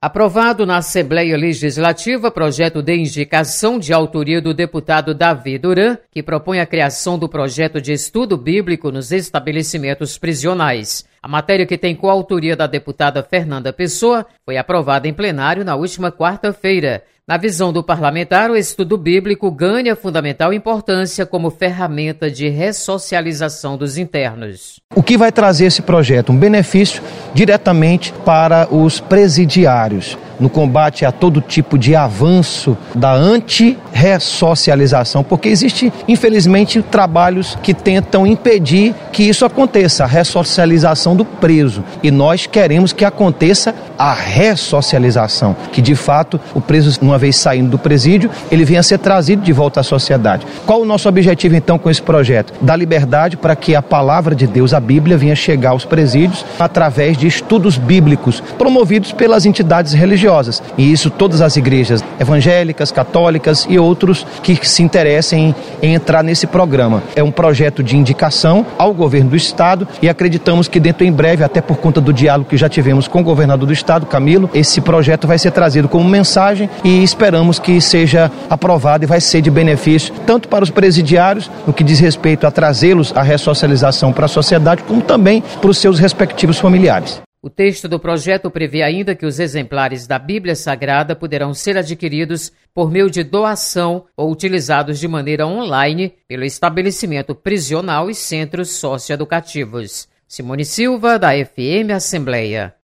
Aprovado na Assembleia Legislativa, projeto de indicação de autoria do deputado Davi Duran, que propõe a criação do projeto de estudo bíblico nos estabelecimentos prisionais. A matéria, que tem coautoria da deputada Fernanda Pessoa, foi aprovada em plenário na última quarta-feira. Na visão do parlamentar, o estudo bíblico ganha fundamental importância como ferramenta de ressocialização dos internos. O que vai trazer esse projeto? Um benefício diretamente para os presidiários, no combate a todo tipo de avanço da anti-ressocialização, porque existe, infelizmente, trabalhos que tentam impedir que isso aconteça, a ressocialização do preso. E nós queremos que aconteça a ressocialização, que de fato o preso, uma vez saindo do presídio, ele venha a ser trazido de volta à sociedade. Qual o nosso objetivo então com esse projeto? Dar liberdade para que a palavra de Deus, a Bíblia, venha chegar aos presídios através de estudos bíblicos promovidos pelas entidades religiosas. E isso todas as igrejas evangélicas, católicas e outros que se interessem em entrar nesse programa. É um projeto de indicação ao governo do estado e acreditamos que dentro em breve, até por conta do diálogo que já tivemos com o governador do estado, Camilo, esse projeto vai ser trazido como mensagem e esperamos que seja aprovado e vai ser de benefício tanto para os presidiários, no que diz respeito a trazê-los à ressocialização para a sociedade, como também para os seus respectivos familiares. O texto do projeto prevê ainda que os exemplares da Bíblia Sagrada poderão ser adquiridos por meio de doação ou utilizados de maneira online pelo estabelecimento prisional e centros socioeducativos. Simone Silva, da FM Assembleia.